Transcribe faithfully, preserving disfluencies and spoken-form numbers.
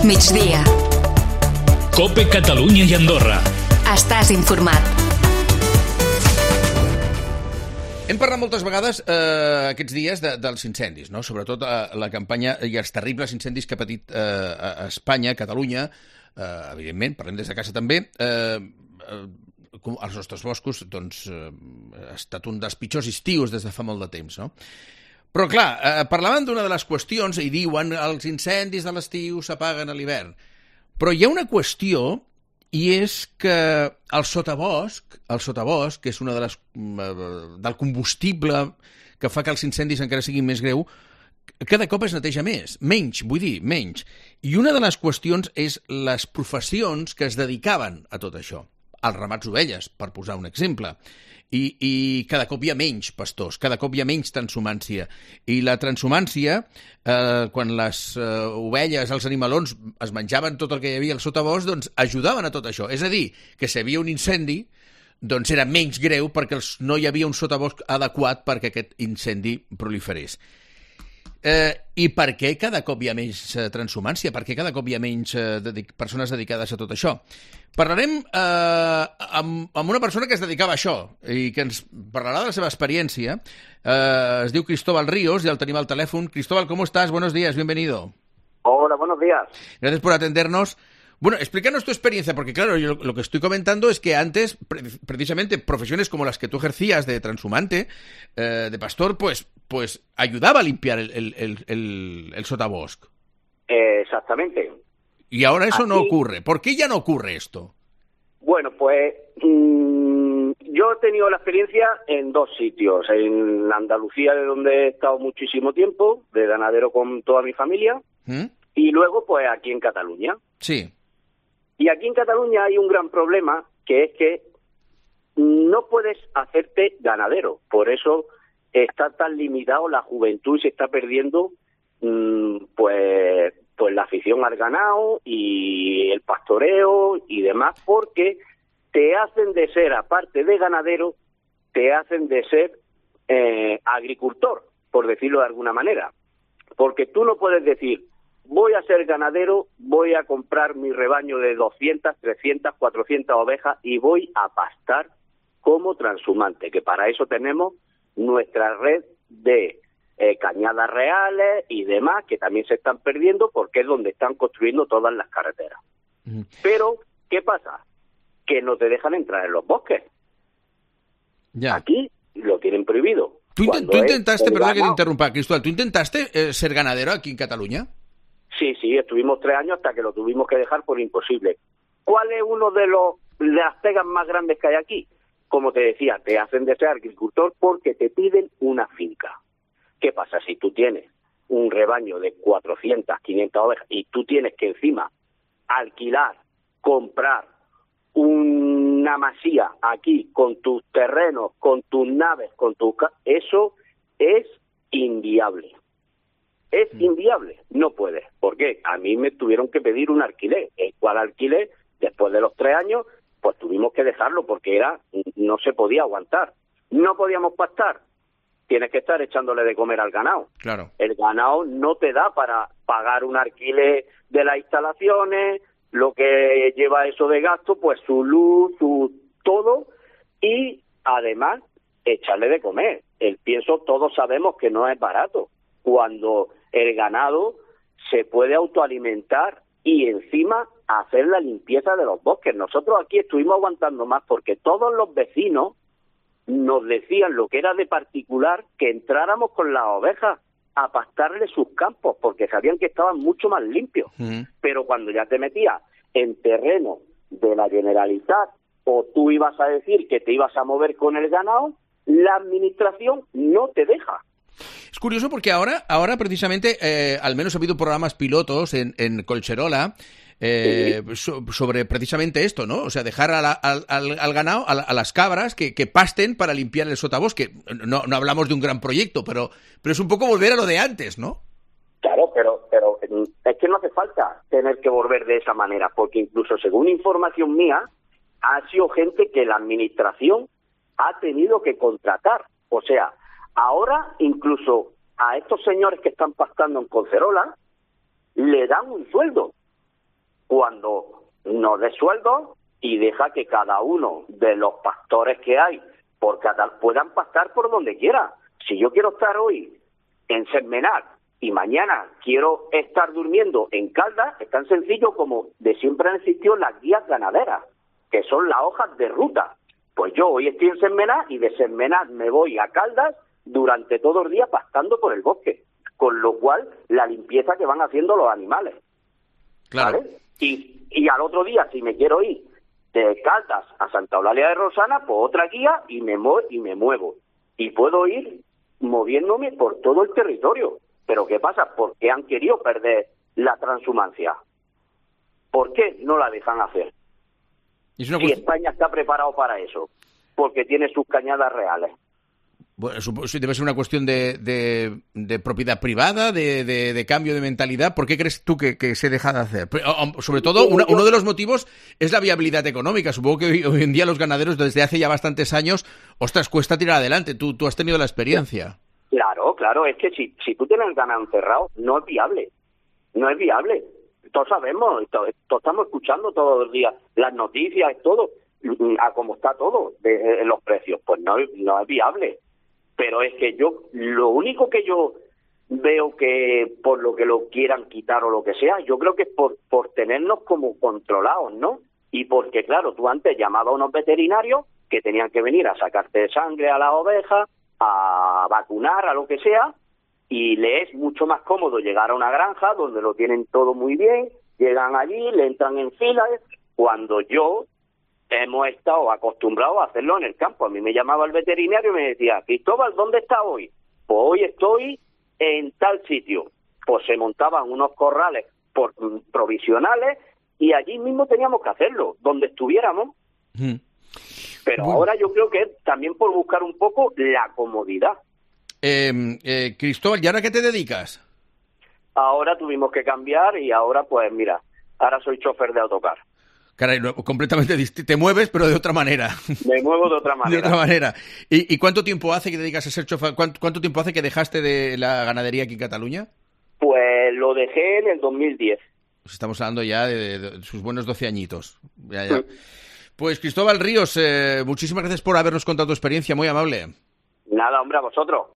migdia. COPE Catalunya i Andorra. Estàs informat. Hem parlat moltes vegades eh, aquests dies de, dels incendis, no? Sobretot eh, la campanya i els terribles incendis que ha patit eh, a Espanya, a Catalunya, eh, evidentment, parlem des de casa també, eh, eh, als nostres boscos, doncs, eh, ha estat un dels pitjors estius des de fa molt de temps, no? Però, clar, eh, parlaven d'una de les qüestions i diuen els incendis de l'estiu s'apaguen a l'hivern. Però hi ha una qüestió, i és que el sotabosc, el sotabosc, que és una de les, del combustible que fa que els incendis encara siguin més greu, cada cop es neteja més, menys, vull dir, menys. I una de les qüestions és les professions que es dedicaven a tot això. Els ramats d'ovelles, per posar un exemple. I, i cada cop hi ha menys pastors, cada cop hi ha menys transhumància. I la transhumància, eh, quan les eh, ovelles, els animalons, es menjaven tot el que hi havia al sotabosc, doncs ajudaven a tot això. És a dir, que si hi havia un incendi, doncs era menys greu perquè els, no hi havia un sotabosc adequat perquè aquest incendi proliferés. Eh, I per què cada cop hi ha menys eh, transhumància? Per què cada cop hi ha menys eh, dedic- persones dedicades a tot això? Parlarem eh, amb, amb una persona que es dedicava a això i que ens parlarà de la seva experiència. Eh, es diu Cristóbal Ríos y el tenim al teléfono. Cristóbal, ¿cómo estás? Buenos días, bienvenido. Hola, buenos días. Gracias por atendernos. Bueno, explícanos tu experiencia, porque claro, yo lo que estoy comentando es que antes, pre- precisamente, profesiones como las que tú ejercías de transhumante, eh, de pastor, pues, pues ayudaba a limpiar el, el, el, el, el sotabosc. Eh, exactamente. Y ahora eso Aquí, no ocurre. ¿Por qué ya no ocurre esto? Bueno, pues mmm, yo he tenido la experiencia en dos sitios. En Andalucía, de donde he estado muchísimo tiempo, de ganadero con toda mi familia, ¿Mm? y luego pues aquí en Cataluña. Sí. Y aquí en Cataluña hay un gran problema, que es que no puedes hacerte ganadero. Por eso está tan limitado la juventud y se está perdiendo mmm, pues, pues la afición al ganado y el pastoreo y demás, porque te hacen de ser, aparte de ganadero, te hacen de ser eh, agricultor, por decirlo de alguna manera. Porque tú no puedes decir, voy a ser ganadero, voy a comprar mi rebaño de doscientas, trescientas, cuatrocientas ovejas y voy a pastar como transhumante, que para eso tenemos nuestra red de eh, cañadas reales y demás, que también se están perdiendo porque es donde están construyendo todas las carreteras. Mm. Pero, ¿qué pasa? Que no te dejan entrar en los bosques. Ya. Aquí lo tienen prohibido. ¿Tú, intent- tú intentaste, perdón que te ganado. interrumpa, Cristóbal, ¿tú intentaste eh, ser ganadero aquí en Cataluña? Sí, sí, estuvimos tres años hasta que lo tuvimos que dejar por imposible. ¿Cuál es uno de los de las pegas más grandes que hay aquí? Como te decía, te hacen de ser agricultor porque te piden una finca. ¿Qué pasa si tú tienes un rebaño de cuatrocientas, quinientas ovejas y tú tienes que encima alquilar, comprar una masía aquí con tus terrenos, con tus naves, con tus... ca- Eso es inviable. Es inviable, no puedes. ¿Por qué? A mí me tuvieron que pedir un alquiler, el cual alquiler, después de los tres años, pues tuvimos que dejarlo porque era no se podía aguantar. No podíamos pastar. Tienes que estar echándole de comer al ganado. Claro. El ganado no te da para pagar un alquiler de las instalaciones, lo que lleva eso de gasto, pues su luz, su todo, y además echarle de comer. El pienso, todos sabemos que no es barato. Cuando el ganado se puede autoalimentar y encima hacer la limpieza de los bosques. Nosotros aquí estuvimos aguantando más porque todos los vecinos nos decían lo que era de particular que entráramos con las ovejas a pastarle sus campos porque sabían que estaban mucho más limpios. Mm. Pero cuando ya te metías en terreno de la Generalitat o tú ibas a decir que te ibas a mover con el ganado, la administración no te deja. Es curioso porque ahora, ahora precisamente, eh, al menos ha habido programas pilotos en, en Collserola eh, sí. so, sobre precisamente esto, ¿no? O sea, dejar a la, al, al, al ganado, a, la, a las cabras, que, que pasten para limpiar el sotabosque. No, no hablamos de un gran proyecto, pero, pero es un poco volver a lo de antes, ¿no? Claro, pero, pero es que no hace falta tener que volver de esa manera, porque incluso según información mía, ha sido gente que la administración ha tenido que contratar. O sea, ahora incluso a estos señores que están pastando en Collserola le dan un sueldo cuando nos dé sueldo y deja que cada uno de los pastores que hay por Cataluña puedan pastar por donde quiera. Si yo quiero estar hoy en Sentmenat y mañana quiero estar durmiendo en Caldas, es tan sencillo como de siempre han existido las guías ganaderas, que son las hojas de ruta. Pues yo hoy estoy en Sentmenat y de Sentmenat me voy a Caldas durante todo el día pastando por el bosque, con lo cual la limpieza que van haciendo los animales. Claro. ¿Vale? Y, y al otro día, si me quiero ir de Caldas a Santa Eulalia de Rosana, pues otra guía y me, mue- y me muevo. Y puedo ir moviéndome por todo el territorio. Pero ¿qué pasa? ¿Por qué han querido perder la transhumancia? ¿Por qué no la dejan hacer? Es una Si cuestión... España está preparado para eso, porque tiene sus cañadas reales. Bueno, supongo que debe ser una cuestión de, de, de propiedad privada, de, de, de cambio de mentalidad. ¿Por qué crees tú que, que se deja de hacer? Sobre todo, una, uno de los motivos es la viabilidad económica. Supongo que hoy, hoy en día los ganaderos, desde hace ya bastantes años, ostras, cuesta tirar adelante. Tú, tú has tenido la experiencia. Claro, claro, es que si, si tú tienes el ganado encerrado, no es viable. No es viable. Todos sabemos, todos, todos estamos escuchando todos los días las noticias, todo, a cómo está todo, de, de los precios. Pues no, no es viable. Pero es que yo, lo único que yo veo que por lo que lo quieran quitar o lo que sea, yo creo que es por, por tenernos como controlados, ¿no? Y porque, claro, tú antes llamabas a unos veterinarios que tenían que venir a sacarte sangre a las ovejas, a vacunar, a lo que sea, y le es mucho más cómodo llegar a una granja donde lo tienen todo muy bien, llegan allí, le entran en filas, cuando yo... hemos estado acostumbrados a hacerlo en el campo. A mí me llamaba el veterinario y me decía, Cristóbal, ¿dónde está hoy? Pues hoy estoy en tal sitio. Pues se montaban unos corrales por, provisionales y allí mismo teníamos que hacerlo, donde estuviéramos. Mm. Pero bueno, ahora yo creo que es también por buscar un poco la comodidad. Eh, eh, Cristóbal, ¿y ahora qué te dedicas? Ahora tuvimos que cambiar y ahora, pues mira, ahora soy chofer de autocar. Caray, no, completamente distinto. Te mueves, pero de otra manera. Me muevo de otra manera. De otra manera. ¿Y, y cuánto tiempo hace que te dedicas a ser chofer? ¿Cuánto, ¿Cuánto tiempo hace que dejaste de la ganadería aquí en Cataluña? Pues lo dejé en el dos mil diez. Pues estamos hablando ya de, de sus buenos doce añitos. Ya, ya. Sí. Pues Cristóbal Ríos, eh, muchísimas gracias por habernos contado tu experiencia, muy amable. Nada, hombre, a vosotros.